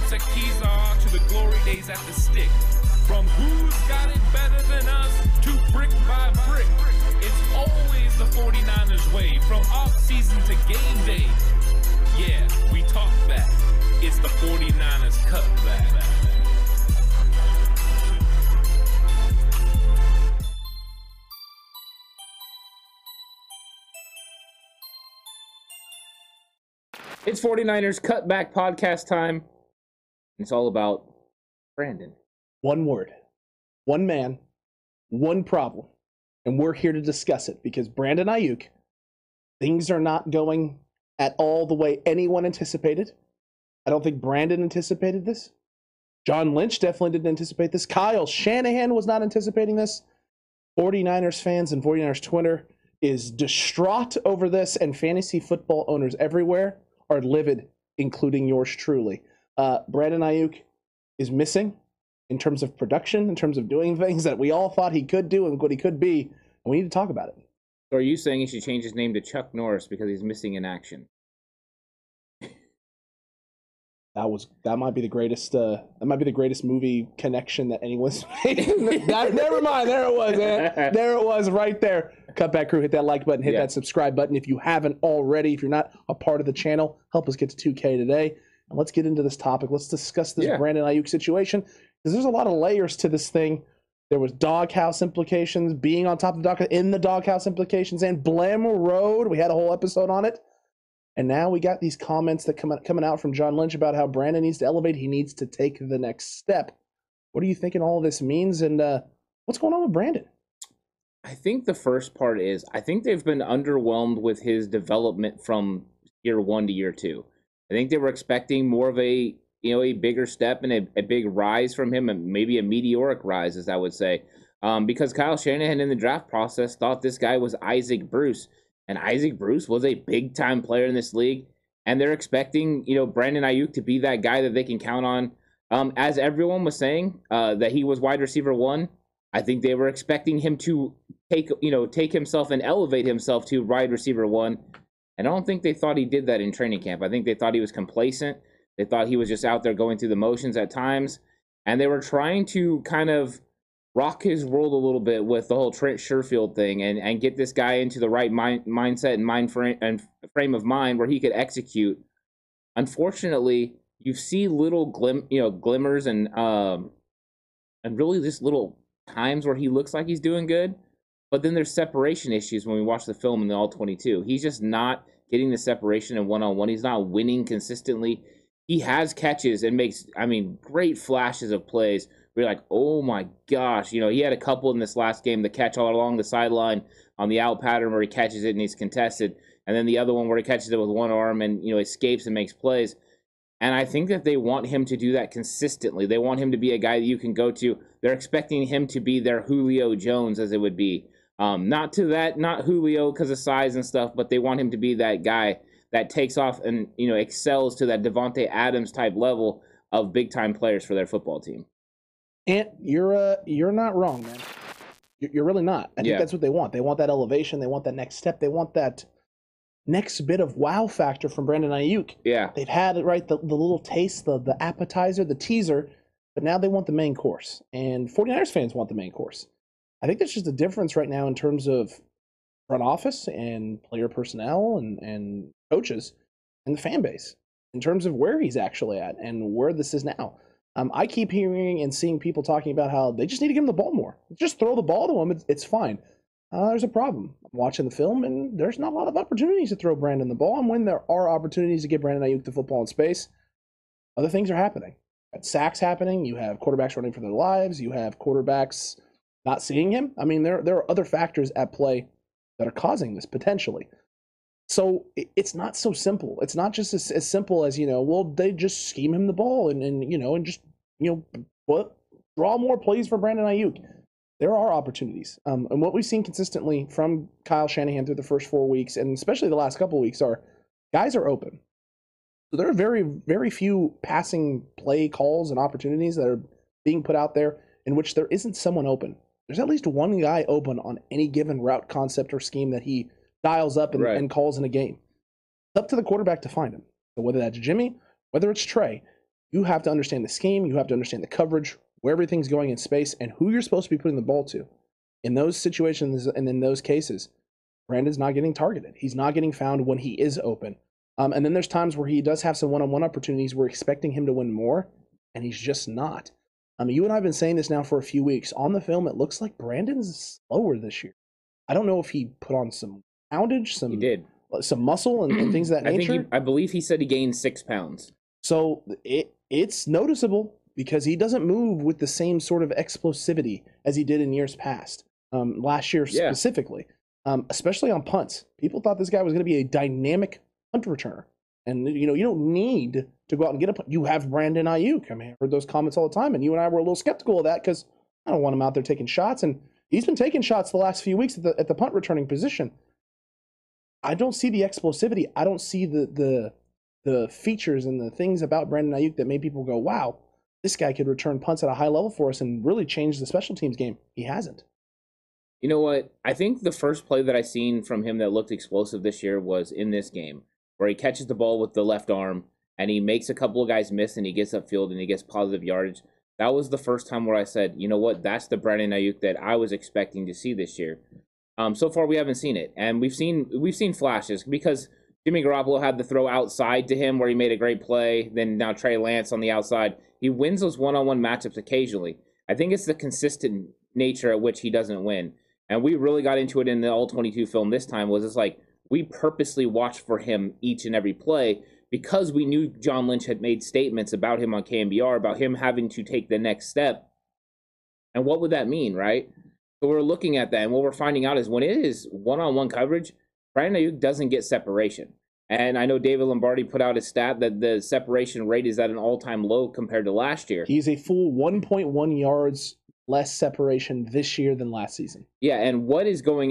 times at Kezar to the glory days at the stick. From who's got it better than us to brick by brick. It's always the 49ers way, from off-season to game day. Yeah, we talk back. It's the 49ers cutback. It's 49ers Cutback podcast time. It's all about Brandon. One word, one man, one problem. And we're here to discuss it because Brandon Aiyuk, things are not going at all the way anyone anticipated. I don't think Brandon anticipated this. John Lynch definitely didn't anticipate this. Kyle Shanahan was not anticipating this. 49ers fans and 49ers Twitter is distraught over this, and fantasy football owners everywhere are livid, including yours truly. Brandon Aiyuk is missing in terms of production, in terms of doing things that we all thought he could do and what he could be, and we need to talk about it. So are you saying he should change his name to Chuck Norris because he's missing in action? That might be the greatest movie connection that anyone's made. Never mind. There it was. Man. There it was right there. Cutback crew, hit that like button, hit that subscribe button if you haven't already. If you're not a part of the channel, help us get to 2K today. And let's get into this topic. Let's discuss this Brandon Aiyuk situation because there's a lot of layers to this thing. There was doghouse implications, being on top of the doghouse, in the doghouse implications, and Blam Road. We had a whole episode on it. And now we got these comments that coming out from John Lynch about how Brandon needs to elevate. He needs to take the next step. What are you thinking all of this means, and what's going on with Brandon? I think the first part is I think they've been underwhelmed with his development from year one to year two. I think they were expecting more of a bigger step and a big rise from him, and maybe a meteoric rise, as I would say, because Kyle Shanahan in the draft process thought this guy was Isaac Bruce. And Isaac Bruce was a big-time player in this league, and they're expecting, Brandon Aiyuk to be that guy that they can count on. As everyone was saying, that he was wide receiver one. I think they were expecting him to take himself and elevate himself to wide receiver one. And I don't think they thought he did that in training camp. I think they thought he was complacent. They thought he was just out there going through the motions at times, and they were trying to kind of rock his world a little bit with the whole Trent Sherfield thing and get this guy into the right mindset and frame of mind where he could execute. Unfortunately, you see little glimmers and really just little times where he looks like he's doing good, but then there's separation issues when we watch the film in the All-22. He's just not getting the separation in one-on-one. He's not winning consistently. He has catches and makes, great flashes of plays. We're like, oh my gosh, he had a couple in this last game, the catch all along the sideline on the out pattern where he catches it and he's contested, and then the other one where he catches it with one arm and escapes and makes plays. And I think that they want him to do that consistently. They want him to be a guy that you can go to. They're expecting him to be their Julio Jones, as it would be. Not Julio because of size and stuff, but they want him to be that guy that takes off and excels to that Devontae Adams type level of big time players for their football team. And you're not wrong, man. You're really not. I think that's what they want. They want that elevation. They want that next step. They want that next bit of wow factor from Brandon Aiyuk. Yeah. They've had it, right, the little taste, the appetizer, the teaser, but now they want the main course. And 49ers fans want the main course. I think there's just a difference right now in terms of front office and player personnel and coaches and the fan base in terms of where he's actually at and where this is now. I keep hearing and seeing people talking about how they just need to give him the ball more. Just throw the ball to him. It's fine. There's a problem. I'm watching the film, and there's not a lot of opportunities to throw Brandon the ball. And when there are opportunities to get Brandon Aiyuk the football in space, other things are happening. You have sacks happening. You have quarterbacks running for their lives. You have quarterbacks not seeing him. There are other factors at play that are causing this potentially. So it's not so simple. It's not just as simple as, they just scheme him the ball and just, draw more plays for Brandon Aiyuk. There are opportunities. And what we've seen consistently from Kyle Shanahan through the first 4 weeks, and especially the last couple of weeks, are guys are open. So there are very, very few passing play calls and opportunities that are being put out there in which there isn't someone open. There's at least one guy open on any given route concept or scheme that he dials up and calls in a game. It's up to the quarterback to find him. So whether that's Jimmy, whether it's Trey, You have to understand the scheme. You have to understand the coverage, where everything's going in space, and who you're supposed to be putting the ball to. In those situations and in those cases, Brandon's not getting targeted. He's not getting found when he is open. And then there's times where he does have some one-on-one opportunities. We're expecting him to win more, and he's just not. You and I have been saying this now for a few weeks. On the film, it looks like Brandon's slower this year. I don't know if he put on some poundage, some muscle, and things of that nature. I believe he said he gained 6 pounds. So it's noticeable because he doesn't move with the same sort of explosivity as he did in years past. Last year specifically, especially on punts. People thought this guy was going to be a dynamic punt returner. And, you don't need to go out and get a punt. You have Brandon Aiyuk. I mean, I heard those comments all the time, and you and I were a little skeptical of that because I don't want him out there taking shots. And he's been taking shots the last few weeks at the punt returning position. I don't see the explosivity. I don't see the features and the things about Brandon Aiyuk that made people go, wow, this guy could return punts at a high level for us and really change the special teams game. He hasn't. You know what? I think the first play that I seen from him that looked explosive this year was in this game, where he catches the ball with the left arm and he makes a couple of guys miss and he gets upfield and he gets positive yardage. That was the first time where I said, you know what? That's the Brandon Aiyuk that I was expecting to see this year. So far, we haven't seen it, and we've seen flashes because Jimmy Garoppolo had the throw outside to him where he made a great play. Then now Trey Lance on the outside. He wins those one-on-one matchups occasionally. I think it's the consistent nature at which he doesn't win. And we really got into it in the All-22 film this time. Was it's like we purposely watched for him each and every play because we knew John Lynch had made statements about him on KNBR, about him having to take the next step. And what would that mean, right? So we're looking at that, and what we're finding out is when it is one-on-one coverage, Brandon Aiyuk doesn't get separation. And I know David Lombardi put out a stat that the separation rate is at an all-time low compared to last year. He's a full 1.1 yards less separation this year than last season. Yeah, and what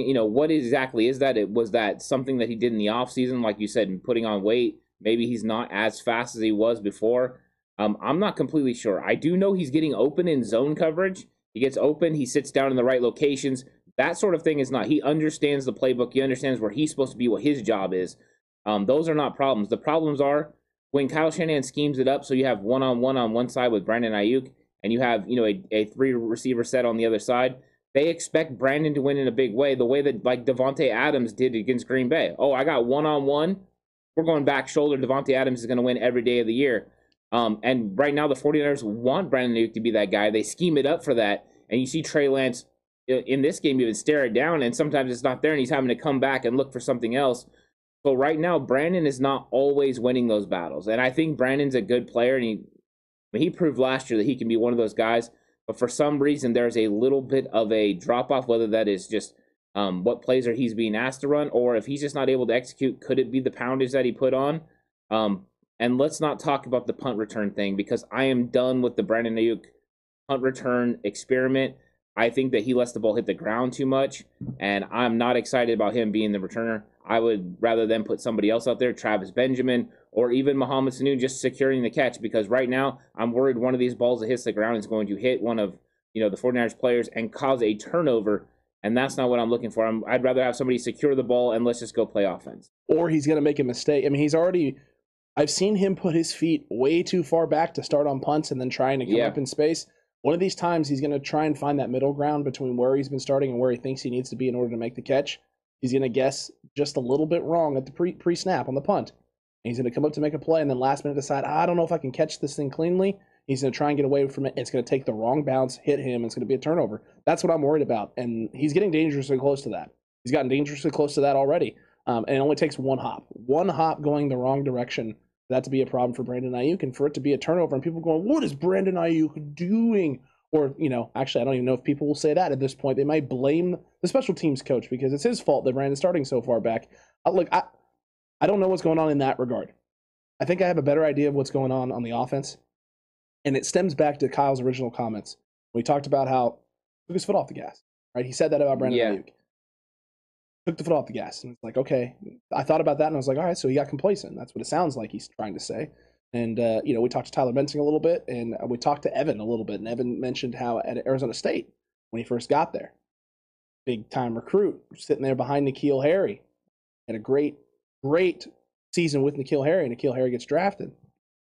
exactly is that? Was that something that he did in the offseason, like you said, putting on weight? Maybe he's not as fast as he was before. I'm not completely sure. I do know he's getting open in zone coverage. He gets open, he sits down in the right locations. That sort of thing is not. He understands the playbook. He understands where he's supposed to be, what his job is. Those are not problems. The problems are when Kyle Shanahan schemes it up so you have one-on-one on one side with Brandon Aiyuk, and you have a three-receiver set on the other side. They expect Brandon to win in a big way, the way that like Davante Adams did against Green Bay. Oh, I got one-on-one. We're going back shoulder. Davante Adams is going to win every day of the year. And right now the 49ers want Brandon Aiyuk to be that guy. They scheme it up for that. And you see Trey Lance in this game even stare it down, and sometimes it's not there, and he's having to come back and look for something else. So right now, Brandon is not always winning those battles. And I think Brandon's a good player, and he proved last year that he can be one of those guys. But for some reason, there's a little bit of a drop-off, whether that is just what plays are he's being asked to run, or if he's just not able to execute, could it be the poundage that he put on? And let's not talk about the punt return thing, because I am done with the Brandon Aiyuk punt return experiment. I think that he lets the ball hit the ground too much, and I'm not excited about him being the returner. I would rather than put somebody else out there, Travis Benjamin, or even Mohamed Sanu just securing the catch, because right now I'm worried one of these balls that hits the ground is going to hit one of the 49ers players and cause a turnover, and that's not what I'm looking for. I'd rather have somebody secure the ball and let's just go play offense. Or he's going to make a mistake. I mean, I've seen him put his feet way too far back to start on punts and then trying to come up in space. One of these times, he's going to try and find that middle ground between where he's been starting and where he thinks he needs to be in order to make the catch. He's going to guess just a little bit wrong at the pre-snap on the punt. And he's going to come up to make a play and then last minute decide, I don't know if I can catch this thing cleanly. He's going to try and get away from it. It's going to take the wrong bounce, hit him. It's going to be a turnover. That's what I'm worried about. And he's getting dangerously close to that. He's gotten dangerously close to that already. And it only takes one hop. One hop going the wrong direction for that to be a problem for Brandon Aiyuk and for it to be a turnover and people going, what is Brandon Aiyuk doing? Or, actually, I don't even know if people will say that at this point. They might blame the special teams coach because it's his fault that Brandon's starting so far back. Look, I don't know what's going on in that regard. I think I have a better idea of what's going on the offense. And it stems back to Kyle's original comments. We talked about how he took his foot off the gas, right? He said that about Brandon Aiyuk. Took the foot off the gas. And it's like, okay. I thought about that and I was like, all right, so he got complacent. That's what it sounds like he's trying to say. And, we talked to Tyler Bensing a little bit, and we talked to Evan a little bit. And Evan mentioned how at Arizona State, when he first got there, big-time recruit, sitting there behind N'Keal Harry. Had a great season with N'Keal Harry, and N'Keal Harry gets drafted.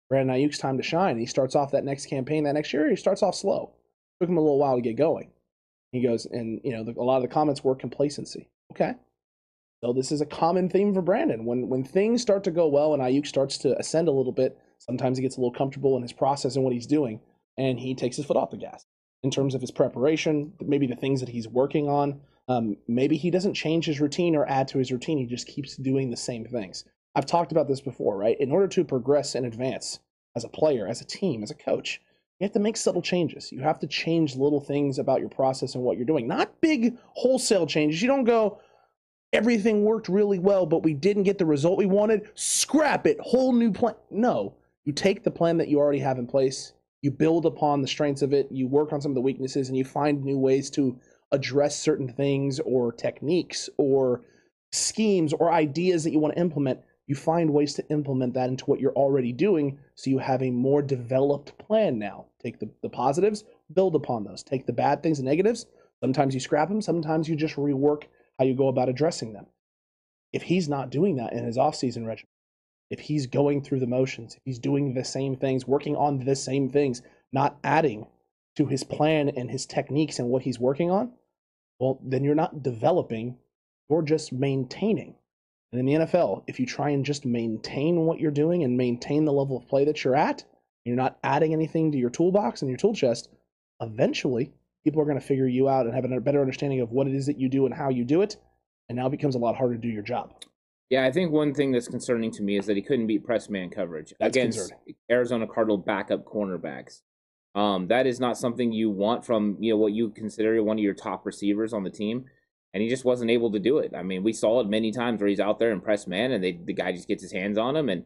Brandon Ayuk's time to shine. He starts off that next campaign, that next year, he starts off slow. Took him a little while to get going. He goes, and a lot of the comments were complacency. Okay. So this is a common theme for Brandon. When things start to go well and Ayuk starts to ascend a little bit, sometimes he gets a little comfortable in his process and what he's doing, and he takes his foot off the gas in terms of his preparation, maybe the things that he's working on. Maybe he doesn't change his routine or add to his routine. He just keeps doing the same things. I've talked about this before, right? In order to progress and advance as a player, as a team, as a coach, you have to make subtle changes. You have to change little things about your process and what you're doing. Not big wholesale changes. You don't go, everything worked really well, but we didn't get the result we wanted. Scrap it. Whole new plan. No. You take the plan that you already have in place. You build upon the strengths of it. You work on some of the weaknesses, and you find new ways to address certain things or techniques or schemes or ideas that you want to implement. You find ways to implement that into what you're already doing, so you have a more developed plan now. Take the positives, build upon those. Take the bad things and negatives. Sometimes you scrap them. Sometimes you just rework how you go about addressing them. If he's not doing that in his offseason regimen, if he's going through the motions, if he's doing the same things, working on the same things, not adding to his plan and his techniques and what he's working on, well, then you're not developing, you're just maintaining. And in the NFL, if you try and just maintain what you're doing and maintain the level of play that you're at, you're not adding anything to your toolbox and your tool chest, eventually people are going to figure you out and have a better understanding of what it is that you do and how you do it, and now it becomes a lot harder to do your job. Yeah, I think one thing that's concerning to me is that he couldn't beat press man coverage against Arizona Cardinal backup cornerbacks. That is not something you want from what you consider one of your top receivers on the team, and he just wasn't able to do it. I mean, we saw it many times where he's out there in press man, and the guy just gets his hands on him, and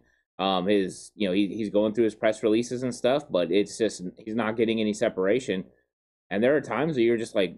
he's going through his press releases and stuff, but it's just he's not getting any separation. And there are times where you're just like,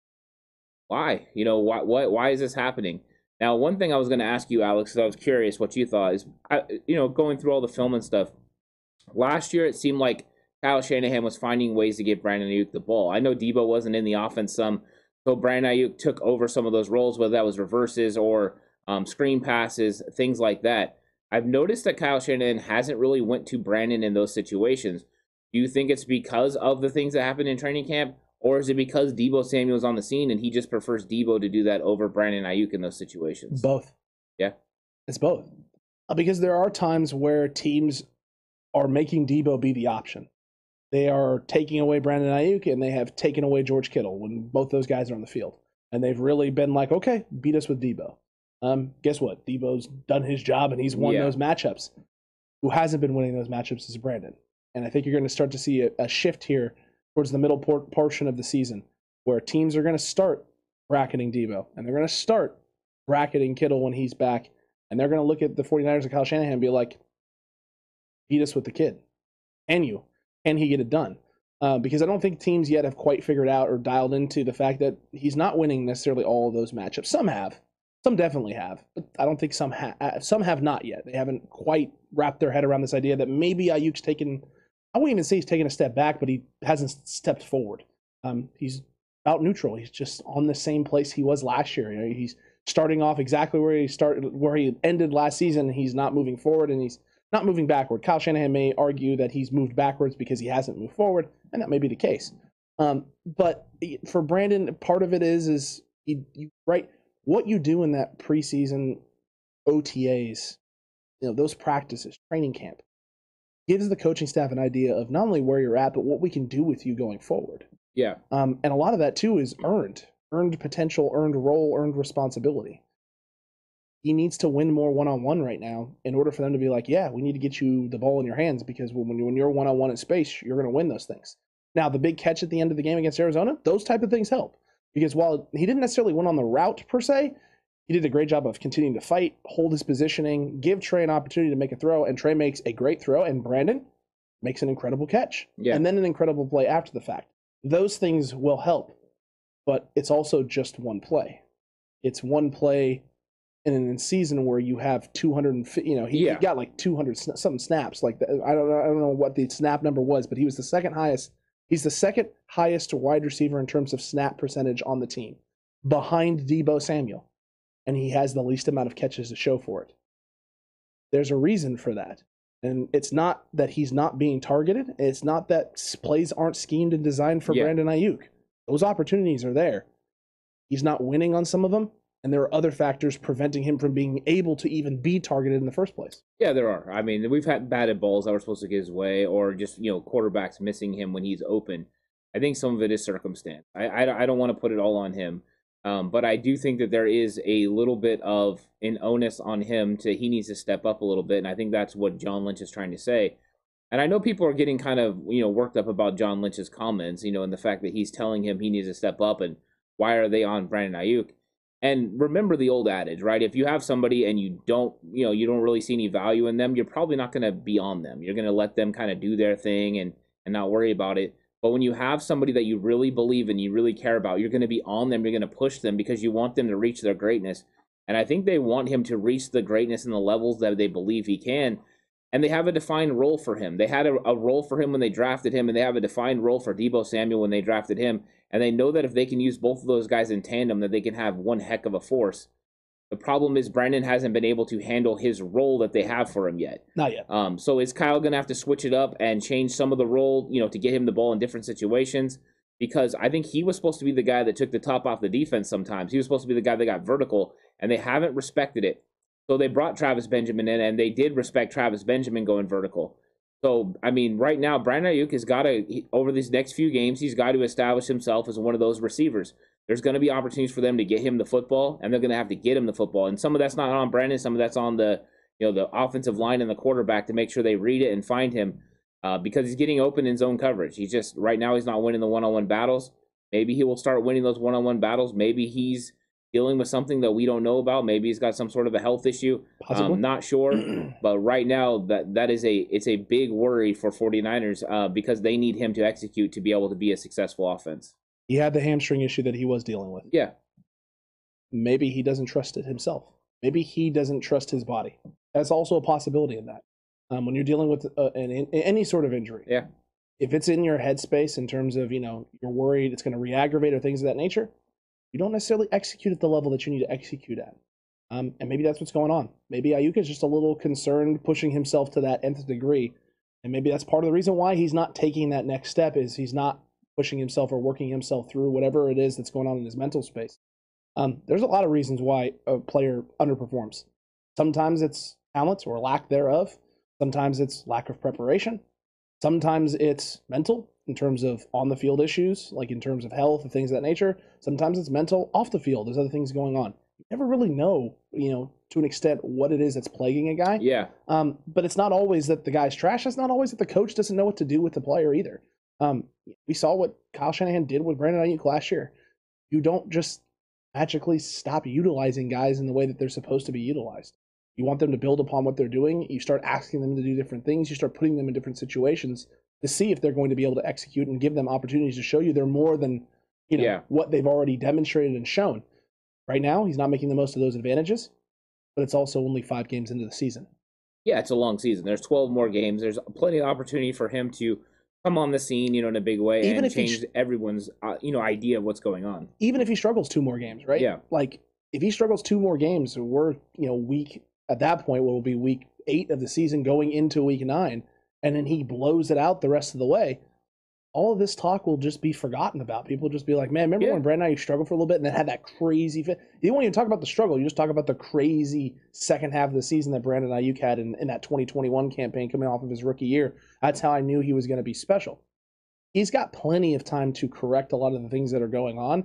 why? Why is this happening? Now, one thing I was going to ask you, Alex, because I was curious what you thought is, going through all the film and stuff. Last year, it seemed like Kyle Shanahan was finding ways to give Brandon Ayuk the ball. I know Debo wasn't in the offense some, so Brandon Ayuk took over some of those roles, whether that was reverses or screen passes, things like that. I've noticed that Kyle Shanahan hasn't really went to Brandon in those situations. Do you think it's because of the things that happened in training camp, or is it because Deebo Samuel's on the scene and he just prefers Deebo to do that over Brandon Ayuk in those situations? Both. Yeah? It's both. Because there are times where teams are making Deebo be the option. They are taking away Brandon Ayuk and they have taken away George Kittle when both those guys are on the field. And they've really been like, okay, beat us with Deebo. Guess what? Deebo's done his job and he's won those matchups. Who hasn't been winning those matchups is Brandon. And I think you're going to start to see a shift here towards the middle portion of the season where teams are going to start bracketing Deebo and they're going to start bracketing Kittle when he's back. And they're going to look at the 49ers and Kyle Shanahan and be like, beat us with the kid. Can he get it done? Because I don't think teams yet have quite figured out or dialed into the fact that he's not winning necessarily all of those matchups. Some have. Some definitely have. But I don't think some have not yet. They haven't quite wrapped their head around this idea that maybe Ayuk's taken, I wouldn't even say he's taken a step back, but he hasn't stepped forward. He's about neutral. He's just on the same place he was last year. He's starting off exactly where he ended last season. He's not moving forward and he's not moving backward. Kyle Shanahan may argue that he's moved backwards because he hasn't moved forward, and that may be the case. But for Brandon, part of it is what you do in that preseason OTAs, those practices, training camp, gives the coaching staff an idea of not only where you're at, but what we can do with you going forward. Yeah. And a lot of that too is earned potential, earned role, earned responsibility. He needs to win more one-on-one right now in order for them to be like, yeah, we need to get you the ball in your hands because when you're one-on-one in space, you're going to win those things. Now, the big catch at the end of the game against Arizona, those type of things help. Because while he didn't necessarily win on the route per se, he did a great job of continuing to fight, hold his positioning, give Trey an opportunity to make a throw, and Trey makes a great throw, and Brandon makes an incredible catch. Yeah. And then an incredible play after the fact. Those things will help, but it's also just one play. It's one play in a season where you have 250, he got like 200 something snaps. Like I don't know what the snap number was, but he was the second highest. He's the second highest wide receiver in terms of snap percentage on the team, behind Deebo Samuel, and he has the least amount of catches to show for it. There's a reason for that. And it's not that he's not being targeted. It's not that plays aren't schemed and designed for Brandon Ayuk. Those opportunities are there. He's not winning on some of them, and there are other factors preventing him from being able to even be targeted in the first place. Yeah, there are. I mean, we've had batted balls that were supposed to get his way, or just quarterbacks missing him when he's open. I think some of it is circumstance. I don't want to put it all on him, but I do think that there is a little bit of an onus on him he needs to step up a little bit, and I think that's what John Lynch is trying to say. And I know people are getting kind of worked up about John Lynch's comments, and the fact that he's telling him he needs to step up, and why are they on Brandon Ayuk? And remember the old adage, right? If you have somebody and you don't really see any value in them, you're probably not going to be on them. You're going to let them kind of do their thing and not worry about it. But when you have somebody that you really believe in, you really care about, you're going to be on them. You're going to push them because you want them to reach their greatness. And I think they want him to reach the greatness and the levels that they believe he can. And they have a defined role for him. They had a role for him when they drafted him, and they have a defined role for Deebo Samuel when they drafted him. And they know that if they can use both of those guys in tandem, that they can have one heck of a force. The problem is Brandon hasn't been able to handle his role that they have for him yet. Not yet. So is Kyle going to have to switch it up and change some of the role, to get him the ball in different situations? Because I think he was supposed to be the guy that took the top off the defense sometimes. He was supposed to be the guy that got vertical, and they haven't respected it. So they brought Travis Benjamin in, and they did respect Travis Benjamin going vertical. So, I mean, right now, Brandon Ayuk has got to, over these next few games, he's got to establish himself as one of those receivers. There's going to be opportunities for them to get him the football, and they're going to have to get him the football. And some of that's not on Brandon, some of that's on the offensive line and the quarterback to make sure they read it and find him because he's getting open in zone coverage. Right now he's not winning the one-on-one battles. Maybe he will start winning those one-on-one battles. Maybe he's dealing with something that we don't know about. Maybe he's got some sort of a health issue. Not sure. But right now, it's a big worry for 49ers because they need him to execute to be able to be a successful offense. He had the hamstring issue that he was dealing with. Yeah. Maybe he doesn't trust it himself. Maybe he doesn't trust his body. That's also a possibility in that. When you're dealing with any sort of injury. Yeah. If it's in your headspace in terms of, you're worried it's going to re-aggravate or things of that nature, you don't necessarily execute at the level that you need to execute at. And maybe that's what's going on. Maybe Ayuk is just a little concerned, pushing himself to that nth degree. And maybe that's part of the reason why he's not taking that next step is he's not pushing himself or working himself through whatever it is that's going on in his mental space. There's a lot of reasons why a player underperforms. Sometimes it's talent or lack thereof. Sometimes it's lack of preparation. Sometimes it's mental in terms of on-the-field issues, like in terms of health and things of that nature. Sometimes it's mental off the field. There's other things going on. You never really know, to an extent what it is that's plaguing a guy. Yeah. But it's not always that the guy's trash. It's not always that the coach doesn't know what to do with the player either. We saw what Kyle Shanahan did with Brandon Ayuk last year. You don't just magically stop utilizing guys in the way that they're supposed to be utilized. You want them to build upon what they're doing. You start asking them to do different things. You start putting them in different situations to see if they're going to be able to execute and give them opportunities to show you they're more than what they've already demonstrated and shown. Right now, he's not making the most of those advantages, but it's also only 5 games into the season. Yeah, it's a long season. There's 12 more games. There's plenty of opportunity for him to come on the scene, in a big way and change everyone's, idea of what's going on. Even if he struggles 2 more games, right? Yeah. Like, if he struggles 2 more games, we're, at that point, what will be week 8 of the season going into week 9, and then he blows it out the rest of the way, all of this talk will just be forgotten about. People will just be like, man, remember when Brandon Ayuk struggled for a little bit and then had that crazy fit? You don't even talk about the struggle. You just talk about the crazy second half of the season that Brandon Ayuk had in that 2021 campaign coming off of his rookie year. That's how I knew he was going to be special. He's got plenty of time to correct a lot of the things that are going on,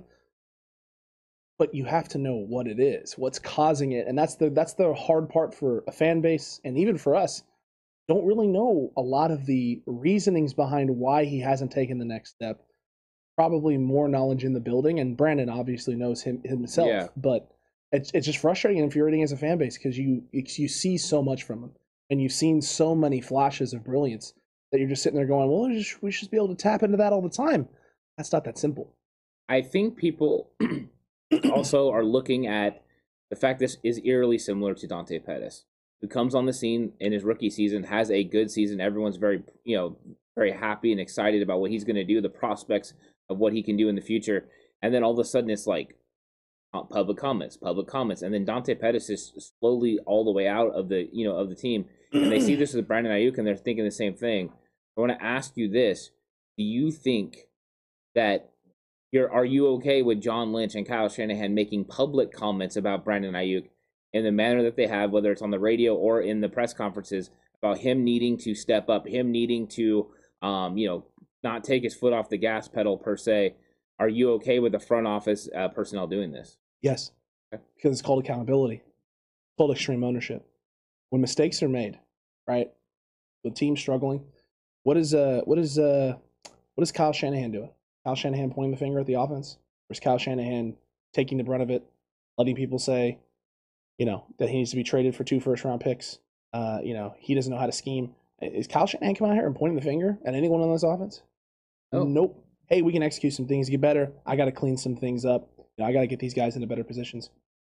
but you have to know what it is, what's causing it. And that's the hard part for a fan base and even for us. Don't really know a lot of the reasonings behind why he hasn't taken the next step. Probably more knowledge in the building, and Brandon obviously knows himself. But it's just frustrating and infuriating as a fan base because you see so much from him, and you've seen so many flashes of brilliance that you're just sitting there going, well, we should be able to tap into that all the time. That's not that simple. I think people also are looking at the fact this is eerily similar to Dante Pettis, who comes on the scene in his rookie season, has a good season. Everyone's very happy and excited about what he's going to do, the prospects of what he can do in the future. And then all of a sudden it's like public comments, and then Dante Pettis is slowly all the way out of the of the team, and they see this with Brandon Ayuk, and they're thinking the same thing. I want to ask you this: do you think that are you okay with John Lynch and Kyle Shanahan making public comments about Brandon Ayuk in the manner that they have, whether it's on the radio or in the press conferences, about him needing to step up, him needing to not take his foot off the gas pedal per se? Are you okay with the front office personnel doing this? Yes, because it's called accountability. It's called extreme ownership. When mistakes are made, right, the team struggling, what is Kyle Shanahan doing? Kyle Shanahan pointing the finger at the offense? Or is Kyle Shanahan taking the brunt of it, letting people say, that he needs to be traded for 2 first-round picks? He doesn't know how to scheme. Is Kyle Shanahan coming out here and pointing the finger at anyone on this offense? Oh. Nope. Hey, we can execute some things, get better. I got to clean some things up. I got to get these guys into better positions.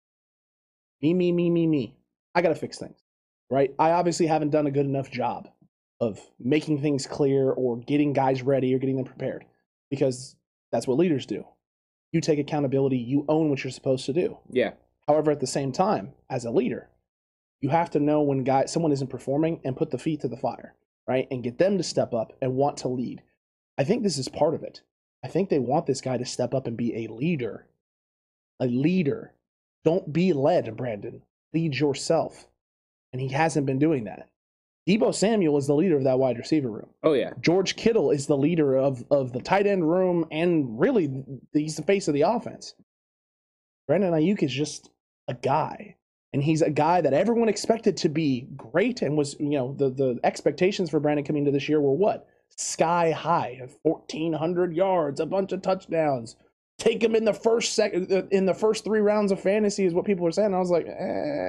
Me. I got to fix things, right? I obviously haven't done a good enough job of making things clear or getting guys ready or getting them prepared, because that's what leaders do. You take accountability. You own what you're supposed to do. Yeah. However, at the same time, as a leader, you have to know when someone isn't performing and put the feet to the fire, right? And get them to step up and want to lead. I think this is part of it. I think they want this guy to step up and be a leader. A leader. Don't be led, Brandon. Lead yourself. And he hasn't been doing that. Deebo Samuel is the leader of that wide receiver room. Oh, yeah. George Kittle is the leader of the tight end room, and really, he's the face of the offense. Brandon Ayuk is just a guy. And he's a guy that everyone expected to be great, and was, the expectations for Brandon coming into this year were what? Sky high, 1,400 yards, a bunch of touchdowns. Take him in the first 3 rounds of fantasy is what people were saying. I was like,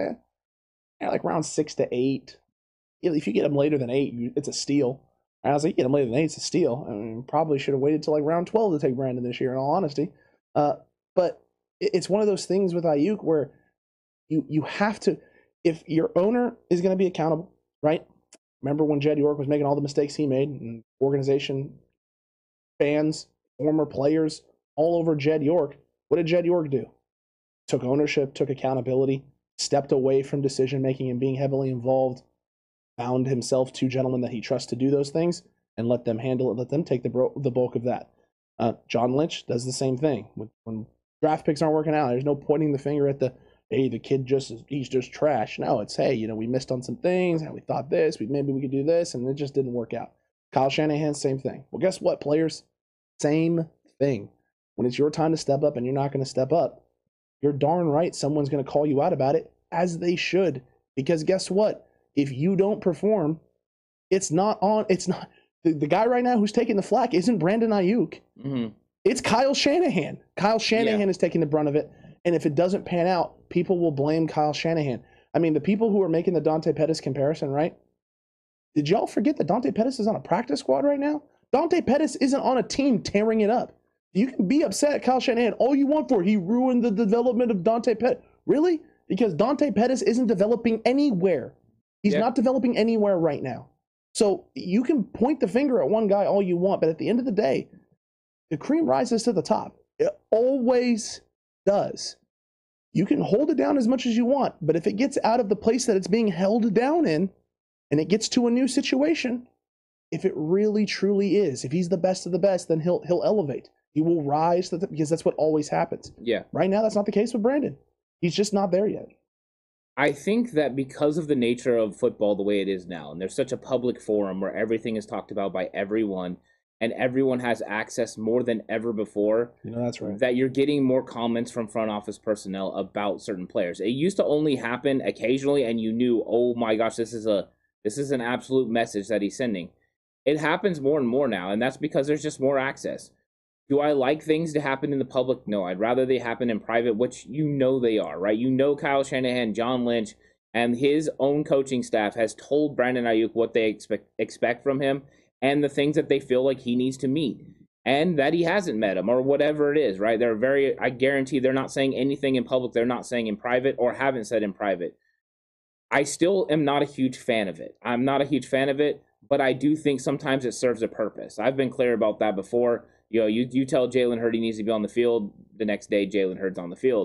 like round 6 to 8. If you get him later than 8, it's a steal. And I was like, you get him later than 8, it's a steal. I mean, probably should have waited till like round 12 to take Brandon this year, in all honesty. But it's one of those things with Ayuk where you have to, if your owner is going to be accountable, right? Remember when Jed York was making all the mistakes he made, and organization, fans, former players, all over Jed York? What did Jed York do? Took ownership, took accountability, stepped away from decision-making and being heavily involved, found himself 2 gentlemen that he trusts to do those things, and let them handle it, let them take the bulk of that. John Lynch does the same thing. When draft picks aren't working out, there's no pointing the finger at hey, the kid he's just trash. No, it's, hey, we missed on some things, and we thought this, maybe we could do this, and it just didn't work out. Kyle Shanahan, same thing. Well, guess what, players? Same thing. When it's your time to step up and you're not going to step up, you're darn right someone's going to call you out about it, as they should. Because guess what? If you don't perform, the guy right now who's taking the flack isn't Brandon Ayuk. Mm-hmm. It's Kyle Shanahan. Kyle Shanahan is taking the brunt of it. And if it doesn't pan out, people will blame Kyle Shanahan. I mean, the people who are making the Dante Pettis comparison, right? Did y'all forget that Dante Pettis is on a practice squad right now? Dante Pettis isn't on a team tearing it up. You can be upset at Kyle Shanahan all you want for. He ruined the development of Dante Pettis. Really? Because Dante Pettis isn't developing anywhere. He's not developing anywhere right now. So you can point the finger at one guy all you want, but at the end of the day, the cream rises to the top. It always does. You can hold it down as much as you want, but if it gets out of the place that it's being held down in, and it gets to a new situation, if it really truly is, if he's the best of the best, then he'll elevate. He will rise because that's what always happens. Yeah. Right now, that's not the case with Brandon. He's just not there yet. I think that because of the nature of football the way it is now, and there's such a public forum where everything is talked about by everyone, and everyone has access more than ever before, that's right, that you're getting more comments from front office personnel about certain players. It used to only happen occasionally, and you knew, oh my gosh, this is an absolute message that he's sending. It happens more and more now, and that's because there's just more access. Do I like things to happen in the public? No, I'd rather they happen in private, which they are, right? Kyle Shanahan, John Lynch, and his own coaching staff has told Brandon Ayuk what they expect from him and the things that they feel like he needs to meet, and that he hasn't met them or whatever it is, right? I guarantee they're not saying anything in public they're not saying in private or haven't said in private. I still am not a huge fan of it. I'm not a huge fan of it, but I do think sometimes it serves a purpose. I've been clear about that before. You tell Jalen Hurd he needs to be on the field, the next day Jalen Hurd's on the field.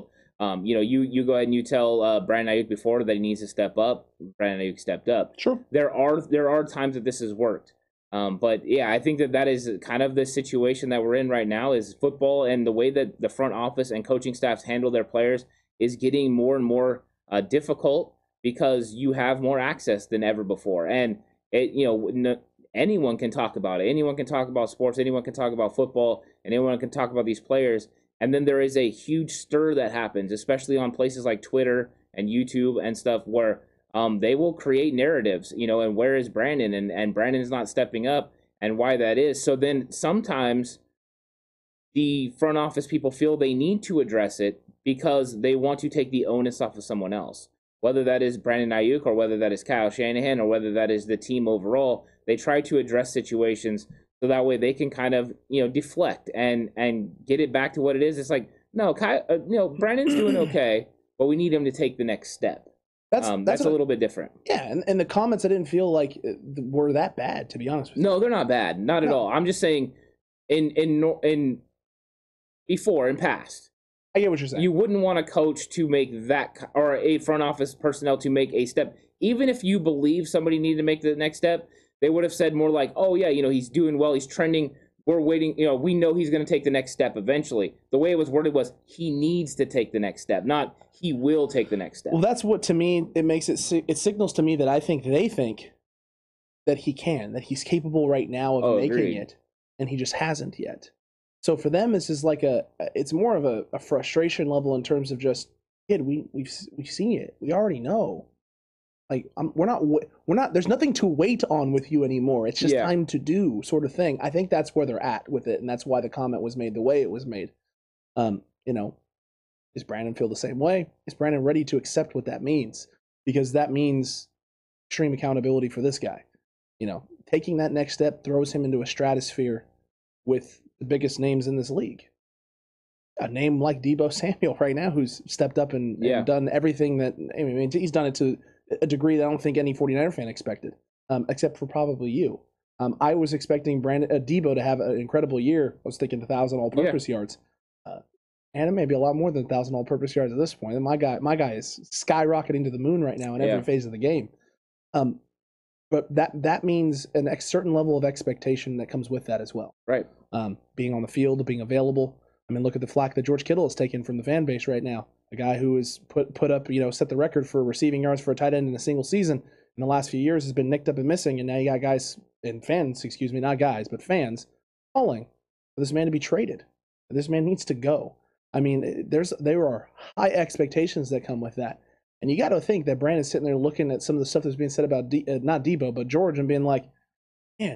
You go ahead and you tell Brandon Ayuk before that he needs to step up. Brandon Ayuk stepped up. Sure. There are times that this has worked. But yeah, I think that is kind of the situation that we're in right now is football, and the way that the front office and coaching staffs handle their players is getting more and more difficult because you have more access than ever before. And anyone can talk about it. Anyone can talk about sports. Anyone can talk about football, and anyone can talk about these players. And then there is a huge stir that happens, especially on places like Twitter and YouTube and stuff where they will create narratives, and where is Brandon? And Brandon's not stepping up, and why that is. So then sometimes the front office people feel they need to address it because they want to take the onus off of someone else. Whether that is Brandon Ayuk or whether that is Kyle Shanahan or whether that is the team overall, they try to address situations so that way they can kind of, deflect and get it back to what it is. It's like, no, Brandon's doing okay, but we need him to take the next step. That's a little bit different. Yeah, and the comments I didn't feel like were that bad, to be honest with you. No, they're not bad, not at all. I'm just saying, in past, I get what you're saying. You wouldn't want a coach to make that, or a front office personnel to make a step, even if you believe somebody needed to make the next step. They would have said more like, "Oh yeah, he's doing well, he's trending. We're waiting. We know he's going to take the next step eventually." The way it was worded was, "He needs to take the next step," not "He will take the next step." Well, that's what, to me, it makes it signals to me that I think they think that he can, that he's capable right now of making agreed. it, and he just hasn't yet. So for them, this is like it's more of a frustration level in terms of just, kid, we've seen it, we already know. Like we're not. There's nothing to wait on with you anymore. It's just time to do, sort of thing. I think that's where they're at with it, and that's why the comment was made the way it was made. Does Brandon feel the same way? Is Brandon ready to accept what that means? Because that means extreme accountability for this guy. Taking that next step throws him into a stratosphere with the biggest names in this league. A name like Deebo Samuel right now, who's stepped up and done everything that, he's done it to a degree that I don't think any 49er fan expected, except for probably you. I was expecting Deebo to have an incredible year. I was thinking 1,000 all-purpose yards. And it may be a lot more than 1,000 all-purpose yards at this point. And my guy is skyrocketing to the moon right now in every phase of the game. But that means a certain level of expectation that comes with that as well. Right. Being on the field, being available. Look at the flack that George Kittle has taken from the fan base right now. A guy who has put up, set the record for receiving yards for a tight end in a single season in the last few years, has been nicked up and missing. And now you got not guys, but fans calling for this man to be traded. This man needs to go. There are high expectations that come with that. And you got to think that Brandon's sitting there looking at some of the stuff that's being said about not Deebo, but George, and being like, man,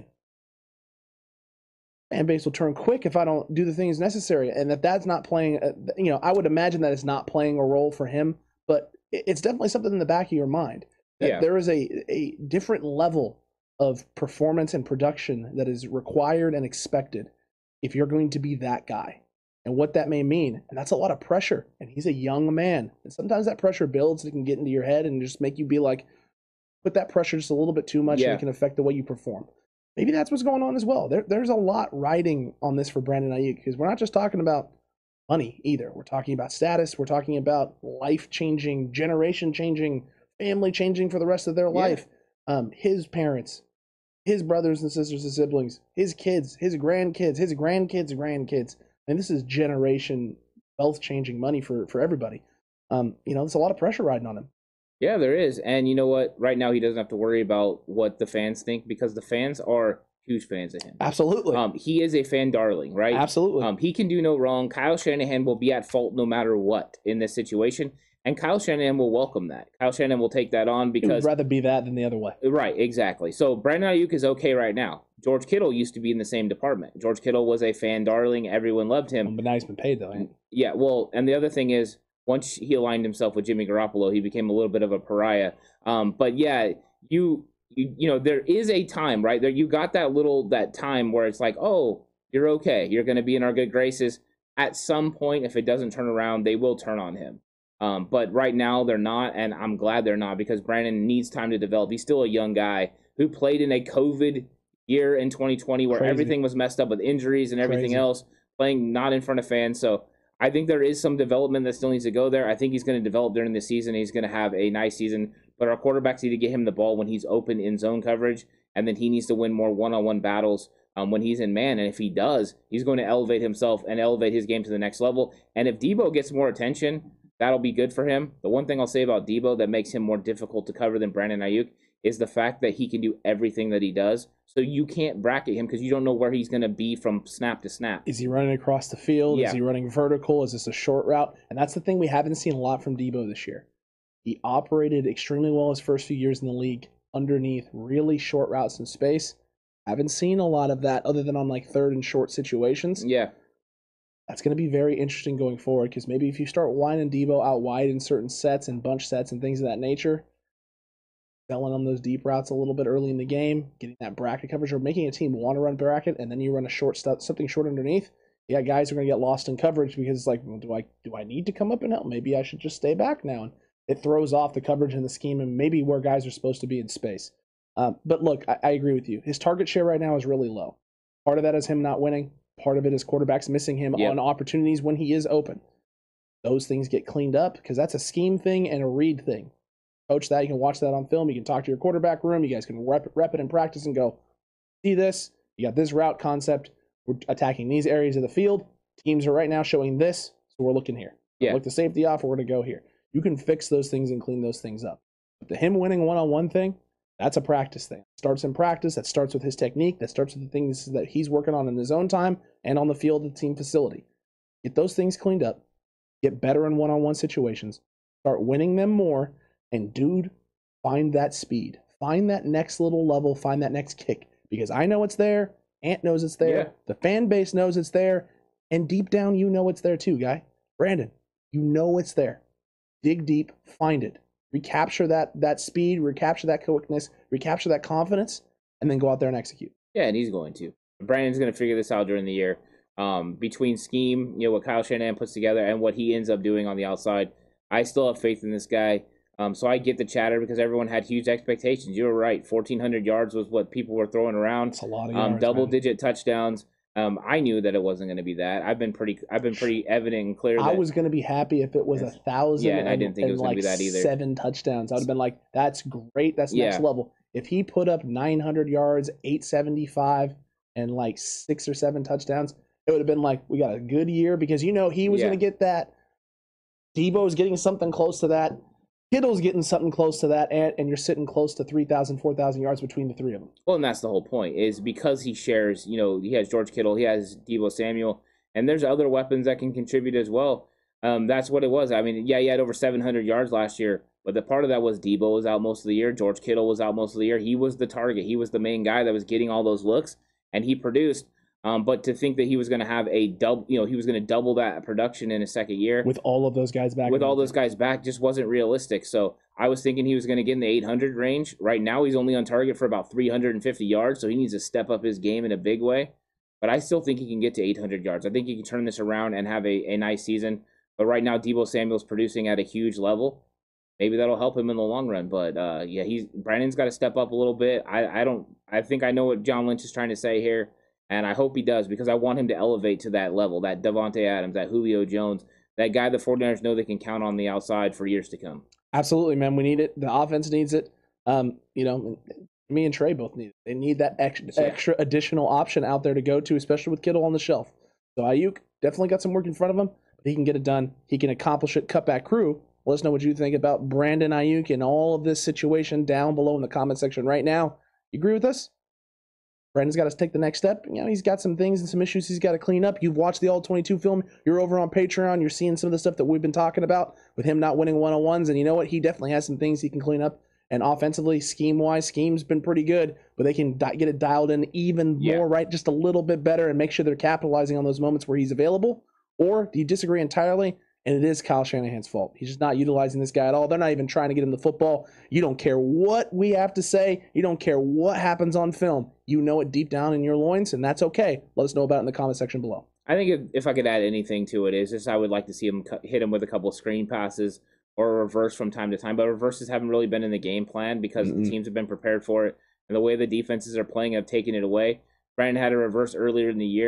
fan base will turn quick if I don't do the things necessary. And that's not playing, I would imagine that it's not playing a role for him, but it's definitely something in the back of your mind. That there is a different level of performance and production that is required and expected if you're going to be that guy. And what that may mean. And that's a lot of pressure. And he's a young man. And sometimes that pressure builds. It can get into your head and just make you be like, put that pressure just a little bit too much, and it can affect the way you perform. Maybe that's what's going on as well. There's a lot riding on this for Brandon Ayuk, because we're not just talking about money either. We're talking about status. We're talking about life-changing, generation-changing, family-changing for the rest of their life. His parents, his brothers and sisters and siblings, his kids, his grandkids, his grandkids. And this is generation wealth-changing money for everybody. There's a lot of pressure riding on him. Yeah, there is. And you know what? Right now, he doesn't have to worry about what the fans think, because the fans are huge fans of him. Absolutely. He is a fan darling, right? Absolutely. He can do no wrong. Kyle Shanahan will be at fault no matter what in this situation. And Kyle Shanahan will welcome that. Kyle Shanahan will take that on because... He would rather be that than the other way. Right, exactly. So Brandon Ayuk is okay right now. George Kittle used to be in the same department. George Kittle was a fan darling. Everyone loved him. But now he's been paid, though, ain't he? Yeah, well, and the other thing is, once he aligned himself with Jimmy Garoppolo, he became a little bit of a pariah. But yeah, you there is a time, right? There, you got that time where it's like, oh, you're okay. You're going to be in our good graces. At some point, if it doesn't turn around, they will turn on him. But right now they're not, and I'm glad they're not, because Brandon needs time to develop. He's still a young guy who played in a COVID year in 2020 where everything was messed up with injuries and everything else, playing not in front of fans. So I think there is some development that still needs to go there. I think he's going to develop during the season. He's going to have a nice season, but our quarterbacks need to get him the ball when he's open in zone coverage, and then he needs to win more one-on-one battles when he's in man. And if he does, he's going to elevate himself and elevate his game to the next level. And if Debo gets more attention, that'll be good for him. The one thing I'll say about Debo that makes him more difficult to cover than Brandon Ayuk is the fact that he can do everything that he does. So you can't bracket him because you don't know where he's going to be from snap to snap. Is he running across the field? Yeah. Is he running vertical? Is this a short route? And that's the thing we haven't seen a lot from Debo this year. He operated extremely well his first few years in the league underneath really short routes in space. Haven't seen a lot of that other than on like third and short situations. Yeah. That's going to be very interesting going forward because maybe if you start winding Debo out wide in certain sets and bunch sets and things of that nature, selling on those deep routes a little bit early in the game, getting that bracket coverage, or making a team want to run bracket, and then you run a short stuff, something short underneath. Yeah, guys are going to get lost in coverage because it's like, well, do I need to come up and help? Maybe I should just stay back now. And it throws off the coverage and the scheme and maybe where guys are supposed to be in space. But look, I agree with you. His target share right now is really low. Part of that is him not winning. Part of it is quarterbacks missing him on opportunities when he is open. Those things get cleaned up because that's a scheme thing and a read thing. Coach that. You can watch that on film. You can talk to your quarterback room. You guys can rep it in practice and go, see this. You got this route concept. We're attacking these areas of the field. Teams are right now showing this, so we're looking here. Yeah. Look the safety off. We're going to go here. You can fix those things and clean those things up. But the him winning one-on-one thing, that's a practice thing. It starts in practice. That starts with his technique. That starts with the things that he's working on in his own time and on the field of the team facility. Get those things cleaned up. Get better in one-on-one situations. Start winning them more. And dude, find that speed. Find that next little level. Find that next kick. Because I know it's there. Ant knows it's there. Yeah. The fan base knows it's there. And deep down, you know it's there too, guy. Brandon, you know it's there. Dig deep. Find it. Recapture that speed. Recapture that quickness. Recapture that confidence. And then go out there and execute. Yeah, and he's going to. Brandon's going to figure this out during the year. Between scheme, what Kyle Shanahan puts together and what he ends up doing on the outside, I still have faith in this guy. So I get the chatter because everyone had huge expectations. You were right. 1,400 yards was what people were throwing around. That's a lot of yards, double-digit touchdowns. I knew that it wasn't going to be that. I've been pretty evident and clear. I was going to be happy if it was 1,000. Yeah, and I didn't think it was going to be that either. 7 touchdowns. I would have been like, that's great. That's next level. If he put up 900 yards, 875, and like 6 or 7 touchdowns, it would have been like, we got a good year because he was going to get that. Debo's getting something close to that. Kittle's getting something close to that, and you're sitting close to 3,000, 4,000 yards between the three of them. Well, and that's the whole point, is because he shares, he has George Kittle, he has Deebo Samuel, and there's other weapons that can contribute as well. That's what it was. I mean, yeah, he had over 700 yards last year, but the part of that was Deebo was out most of the year. George Kittle was out most of the year. He was the target. He was the main guy that was getting all those looks, and he produced. But to think that he was going to have he was going to double that production in his second year with all of those guys back, just wasn't realistic. So I was thinking he was going to get in the 800 range. Right now, he's only on target for about 350 yards, so he needs to step up his game in a big way. But I still think he can get to 800 yards. I think he can turn this around and have a nice season. But right now, Deebo Samuel's producing at a huge level. Maybe that'll help him in the long run. But Brandon's got to step up a little bit. I think I know what John Lynch is trying to say here. And I hope he does because I want him to elevate to that level, that Devontae Adams, that Julio Jones, that guy the 49ers know they can count on the outside for years to come. Absolutely, man. We need it. The offense needs it. Me and Trey both need it. They need that extra additional option out there to go to, especially with Kittle on the shelf. So Ayuk definitely got some work in front of him, but he can get it done. He can accomplish it. Cutback crew, let us know what you think about Brandon Ayuk and all of this situation down below in the comment section right now. You agree with us? Brandon's got to take the next step. He's got some things and some issues he's got to clean up. You've watched the All-22 film. You're over on Patreon. You're seeing some of the stuff that we've been talking about with him not winning one-on-ones. And you know what? He definitely has some things he can clean up. And offensively, scheme-wise, scheme's been pretty good. But they can get it dialed in even more right, just a little bit better and make sure they're capitalizing on those moments where he's available. Or do you disagree entirely? And it is Kyle Shanahan's fault. He's just not utilizing this guy at all. They're not even trying to get him the football. You don't care what we have to say. You don't care what happens on film. You know it deep down in your loins, and that's okay. Let us know about it in the comment section below. I think if I could add anything to it, is just I would like to see him hit him with a couple of screen passes or a reverse from time to time. But reverses haven't really been in the game plan because the teams have been prepared for it. And the way the defenses are playing have taken it away. Brandon had a reverse earlier in the year,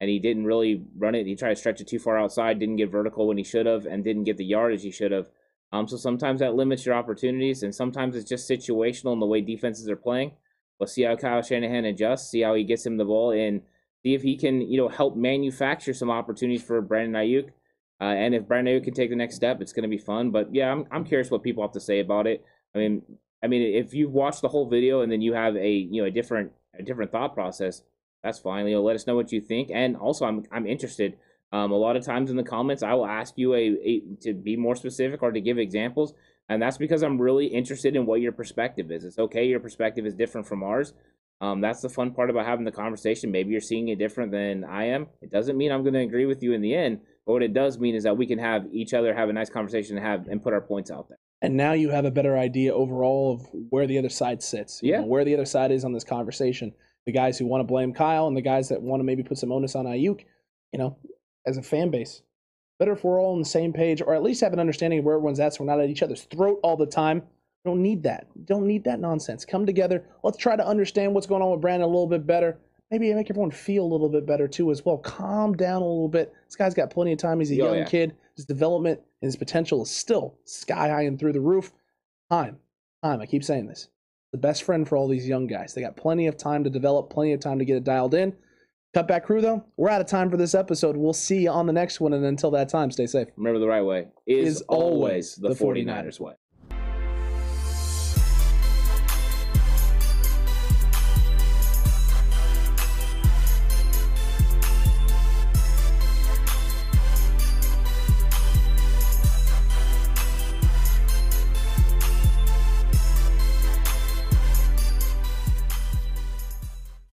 and he didn't really run it. He tried to stretch it too far outside, didn't get vertical when he should have, and didn't get the yardage he should have. So sometimes that limits your opportunities, and sometimes it's just situational in the way defenses are playing. Let's see how Kyle Shanahan adjusts, see how he gets him the ball, and see if he can, help manufacture some opportunities for Brandon Ayuk. And if Brandon Ayuk can take the next step, it's going to be fun. But yeah, I'm curious what people have to say about it. I mean, if you've watched the whole video and then you have a different thought process, that's fine. Let us know what you think. And also, I'm interested. A lot of times in the comments, I will ask you to be more specific or to give examples, and that's because I'm really interested in what your perspective is. It's okay, your perspective is different from ours. That's the fun part about having the conversation. Maybe you're seeing it different than I am. It doesn't mean I'm going to agree with you in the end, but what it does mean is that we can have each other have a nice conversation and put our points out there. And now you have a better idea overall of where the other side sits. You know, where the other side is on this conversation. The guys who want to blame Kyle and the guys that want to maybe put some onus on Ayuk. As a fan base, better if we're all on the same page, or at least have an understanding of where everyone's at, so we're not at each other's throat all the time. We don't need that. We don't need that nonsense. Come together. Let's try to understand what's going on with Brandon a little bit better. Maybe make everyone feel a little bit better too as well. Calm down a little bit. This guy's got plenty of time. He's a young kid. His development and his potential is still sky high and through the roof. Time. I keep saying this. The best friend for all these young guys. They got plenty of time to develop, plenty of time to get it dialed in. Cutback Crew, though, we're out of time for this episode. We'll see you on the next one, and until that time, stay safe. Remember, the right way is always the 49ers way.